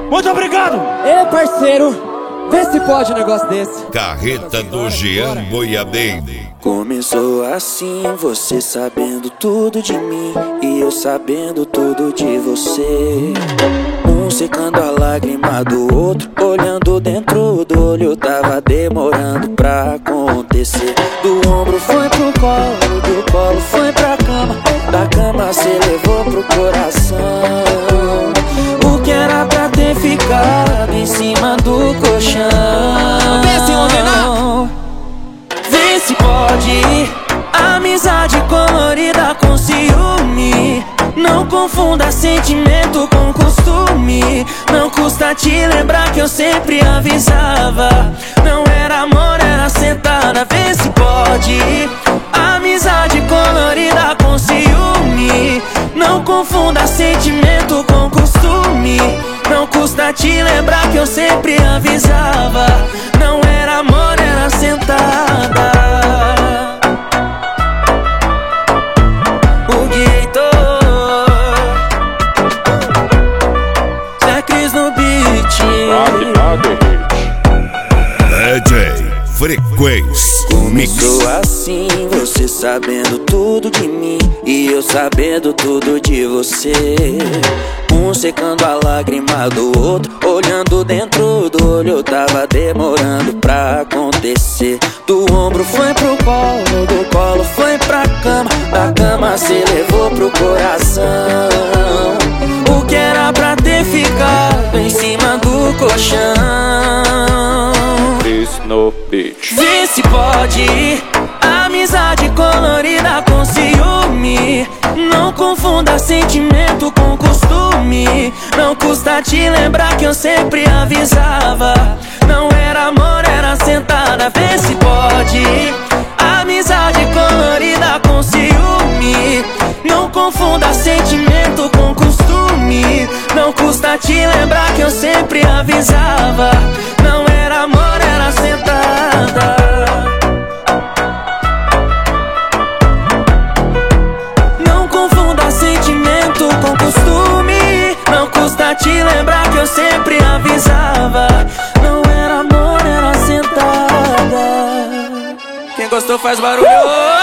Muito obrigado! Ei, parceiro, vê se pode um negócio desse. Carreta do Jean Boiadeiro. Começou assim, você sabendo tudo de mim e eu sabendo tudo de você. Um secando a lágrima do outro, olhando dentro do olho, tava demorando pra acontecer. Do ombro foi pro colo, do colo foi pra cama, da cama cê levou pro coração. O que era pra ter ficado em cima do colchão. Vê se pode, amizade colorida com ciúme. Não confunda sentimento com costume. Não custa te lembrar que eu sempre avisava. Não era amor, era sentada. Vê se pode, amizade colorida com ciúme. Não confunda sentimento com costume. Não custa te lembrar que eu sempre avisava. Não era amor, era sentada. O Guitor, Zé Cris no beat. DJ Frequência. Começou assim, você sabendo tudo de mim e eu sabendo tudo de você. Um secando a lágrima do outro, olhando dentro do olho, tava demorando pra acontecer. Do ombro foi pro colo, do colo foi pra cama, da cama cê levou pro coração. O que era pra ter ficado em cima do colchão. Vê se pode, amizade colorida com ciúme. Não confunda sentimento com costume. Não custa te lembrar que eu sempre avisava. Não era amor, era sentada. Vê se pode, amizade colorida com ciúme. Não confunda sentimento com costume. Não custa te lembrar que eu sempre avisava. Não era amor, era sentada. Não confunda sentimento com costume. Não custa te lembrar que eu sempre avisava. Não era amor, era sentada. Quem gostou faz barulho.